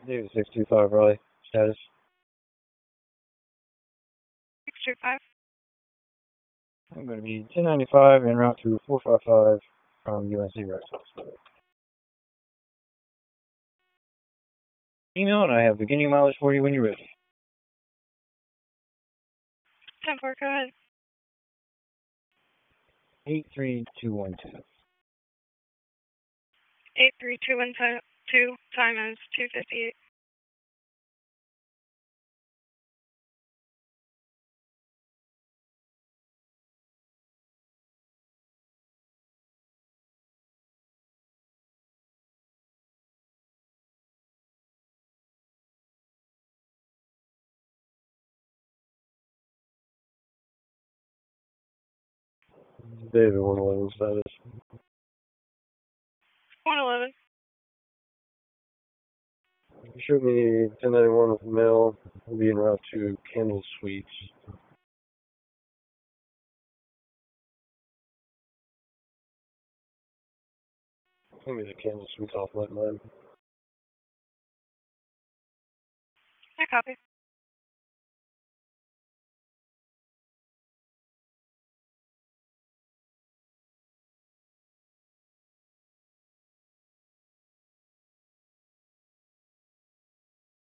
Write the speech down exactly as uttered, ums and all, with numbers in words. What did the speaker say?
David six two five Raleigh. Status. six two five. I'm going to be ten ninety-five en route to four five five from U N C Rex. Email, and I have beginning mileage for you when you're ready. ten four, go ahead. eight three two one two. eight three two one two, time is two fifty-eight. David one eleven status. one eleven. Shoot me ten ninety-one with mail. We'll be en route to Candle Suites. Give me the Candle Suites off light line. I copy.